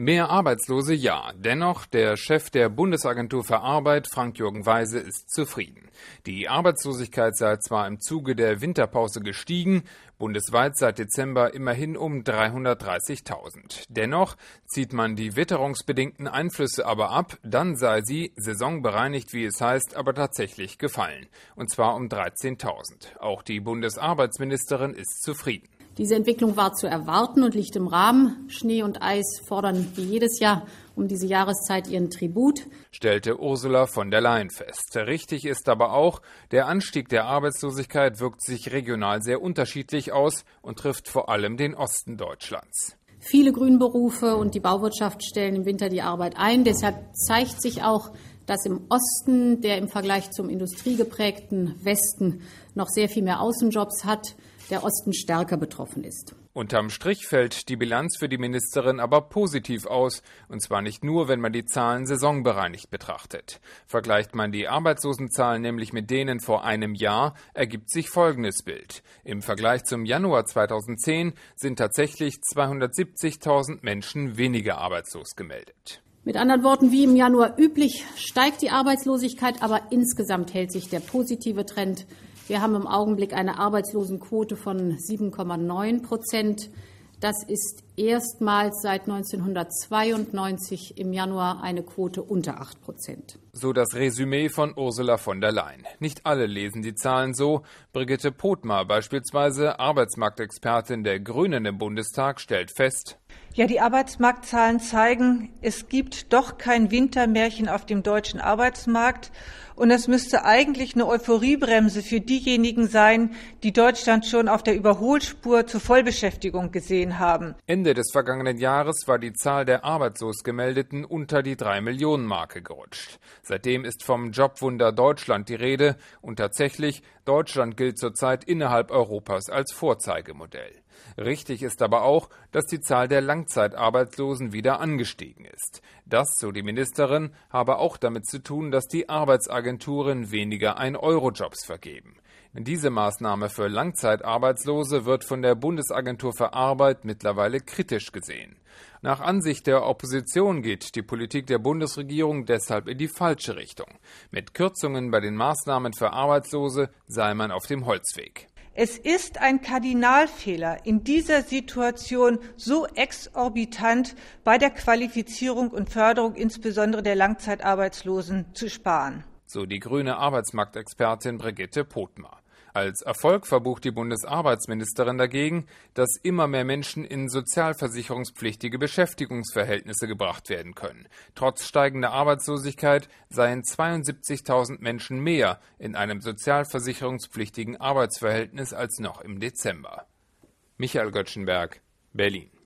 Mehr Arbeitslose, ja. Dennoch, der Chef der Bundesagentur für Arbeit, Frank-Jürgen Weise, ist zufrieden. Die Arbeitslosigkeit sei zwar im Zuge der Winterpause gestiegen, bundesweit seit Dezember immerhin um 330.000. Dennoch zieht man die witterungsbedingten Einflüsse aber ab, dann sei sie, saisonbereinigt wie es heißt, aber tatsächlich gefallen. Und zwar um 13.000. Auch die Bundesarbeitsministerin ist zufrieden. Diese Entwicklung war zu erwarten und liegt im Rahmen. Schnee und Eis fordern wie jedes Jahr um diese Jahreszeit ihren Tribut, stellte Ursula von der Leyen fest. Richtig ist aber auch, der Anstieg der Arbeitslosigkeit wirkt sich regional sehr unterschiedlich aus und trifft vor allem den Osten Deutschlands. Viele Grünberufe und die Bauwirtschaft stellen im Winter die Arbeit ein. Deshalb zeigt sich auch, dass im Osten, der im Vergleich zum industriegeprägten Westen noch sehr viel mehr Außenjobs hat, der Osten stärker betroffen ist. Unterm Strich fällt die Bilanz für die Ministerin aber positiv aus, und zwar nicht nur, wenn man die Zahlen saisonbereinigt betrachtet. Vergleicht man die Arbeitslosenzahlen nämlich mit denen vor einem Jahr, ergibt sich folgendes Bild. Im Vergleich zum Januar 2010 sind tatsächlich 270.000 Menschen weniger arbeitslos gemeldet. Mit anderen Worten, wie im Januar üblich, steigt die Arbeitslosigkeit, aber insgesamt hält sich der positive Trend. Wir haben im Augenblick eine Arbeitslosenquote von 7,9%. Das ist erstmals seit 1992 im Januar eine Quote unter 8%. So das Resümee von Ursula von der Leyen. Nicht alle lesen die Zahlen so. Brigitte Pothmer beispielsweise, Arbeitsmarktexpertin der Grünen im Bundestag, stellt fest: Ja, die Arbeitsmarktzahlen zeigen, es gibt doch kein Wintermärchen auf dem deutschen Arbeitsmarkt. Und es müsste eigentlich eine Euphoriebremse für diejenigen sein, die Deutschland schon auf der Überholspur zur Vollbeschäftigung gesehen haben. Ende des vergangenen Jahres war die Zahl der arbeitslos Gemeldeten unter die 3-Millionen-Marke gerutscht. Seitdem ist vom Jobwunder Deutschland die Rede. Und tatsächlich, Deutschland gilt zurzeit innerhalb Europas als Vorzeigemodell. Richtig ist aber auch, dass die Zahl der Langzeitarbeitslosen wieder angestiegen ist. Das, so die Ministerin, habe auch damit zu tun, dass die Arbeitsagenturen weniger 1-Euro-Jobs vergeben. Diese Maßnahme für Langzeitarbeitslose wird von der Bundesagentur für Arbeit mittlerweile kritisch gesehen. Nach Ansicht der Opposition geht die Politik der Bundesregierung deshalb in die falsche Richtung. Mit Kürzungen bei den Maßnahmen für Arbeitslose sei man auf dem Holzweg. Es ist ein Kardinalfehler, in dieser Situation so exorbitant bei der Qualifizierung und Förderung insbesondere der Langzeitarbeitslosen zu sparen. So die grüne Arbeitsmarktexpertin Brigitte Pothmer. Als Erfolg verbucht die Bundesarbeitsministerin dagegen, dass immer mehr Menschen in sozialversicherungspflichtige Beschäftigungsverhältnisse gebracht werden können. Trotz steigender Arbeitslosigkeit seien 72.000 Menschen mehr in einem sozialversicherungspflichtigen Arbeitsverhältnis als noch im Dezember. Michael Göttschenberg, Berlin.